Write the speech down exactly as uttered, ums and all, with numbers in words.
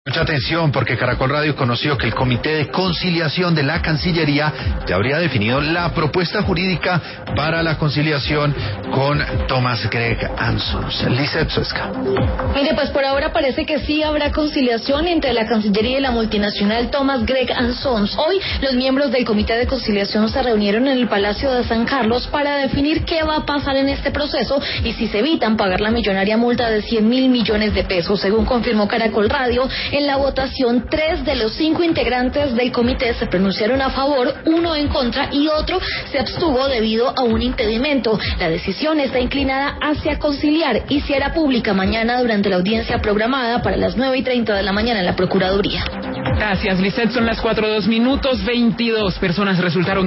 Mucha atención porque Caracol Radio conoció que el Comité de Conciliación de la Cancillería ya habría definido la propuesta jurídica para la conciliación con Thomas Greg Ansons. Lizeth Suezca. Mire, pues por ahora parece que sí habrá conciliación entre la Cancillería y la multinacional Thomas Greg Ansons. Hoy los miembros del Comité de Conciliación se reunieron en el Palacio de San Carlos para definir qué va a pasar en este proceso y si se evitan pagar la millonaria multa de cien mil millones de pesos, según confirmó Caracol Radio. En la votación, tres de los cinco integrantes del comité se pronunciaron a favor, uno en contra y otro se abstuvo debido a un impedimento. La decisión está inclinada hacia conciliar y se hará pública mañana durante la audiencia programada para las nueve y treinta de la mañana en la Procuraduría. Gracias, Lizeth. Son las cuatro dos minutos, veintidós personas resultaron